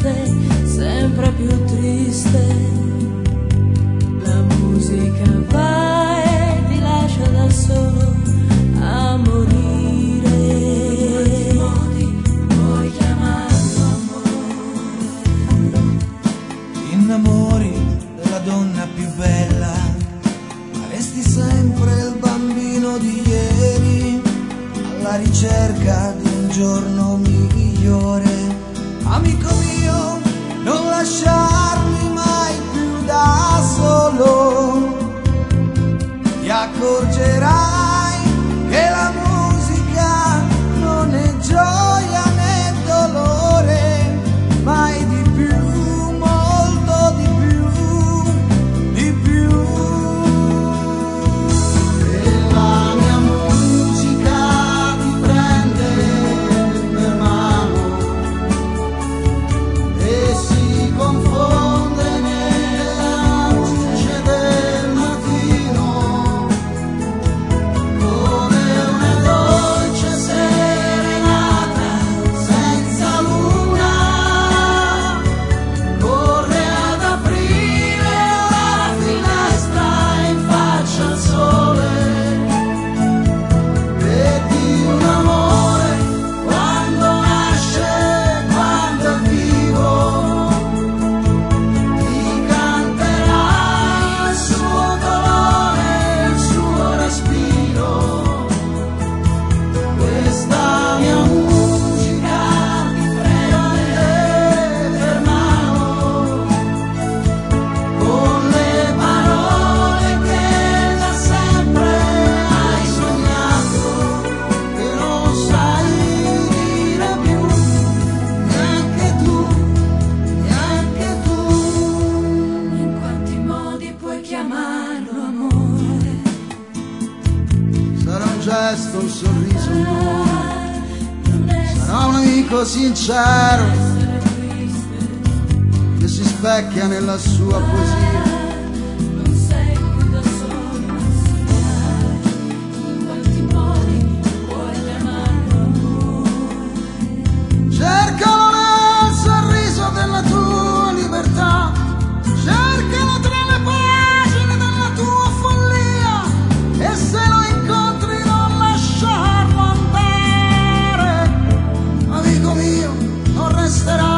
triste, sempre più triste. La musica va e ti lascia da solo a morire. In quanti modi puoi chiamarlo amore? Ti innamori della donna più bella, ma resti sempre il bambino di ieri, alla ricerca di un giorno migliore. Amico mio, non lasciarmi mai più da solo, ti accorgerai che la musica non è gioia né dolore, mai di più, molto di più, di più. E la mia musica ti prende per mano e si confonde nella luce del mattino, come una dolce serenata senza luna, corre ad aprire la finestra in faccia al sole, vedi un amore quando nasce, quando è vivo, ti canterà il suo colore, il suo respiro. Questa mia musica ti prende per mano, con le parole che da sempre hai sognato, che non sai dire più, neanche tu, neanche tu. In quanti modi puoi chiamarlo amore? Sarà un gesto, un sorriso, un nome, Non sarà un amico sincero essere triste, che si specchia nella sua poesia. non sei più da solo a sognare. In quanti modi puoi chiamarlo amore? Cercalo nel sorriso della tua libertà, cercalo tra le pagine della tua follia, e se lo incontri non lasciarlo andare, amico mio, non resterà